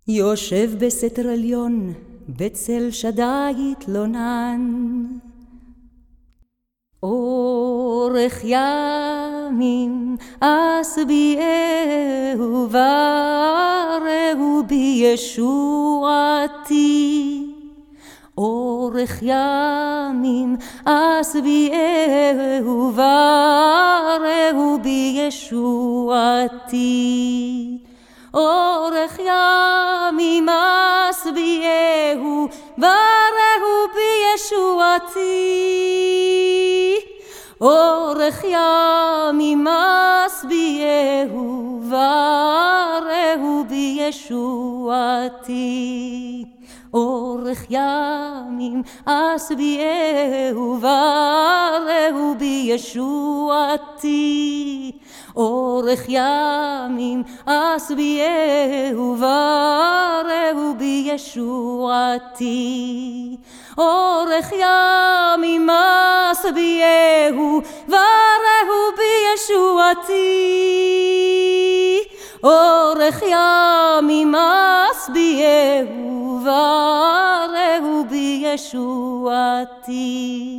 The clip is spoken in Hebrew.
יושב בסתר עליון, בצל שדי התלונן. אורך ימים אשביעהו וראהו בישועתי. אורך ימים אשביעהו וראהו בישועתי. אורך ימים אשביעהו וראהו בישועתי. אורך ימים אשביעהו וראהו בישועתי. אורך ימים אשביעהו וראהו בישועתי. אורך ימים אשביעהו וראהו בישועתי. אורך ימים אשביעהו וראהו בישועתי. אורך ימים אשביעהו וראהו בישועתי.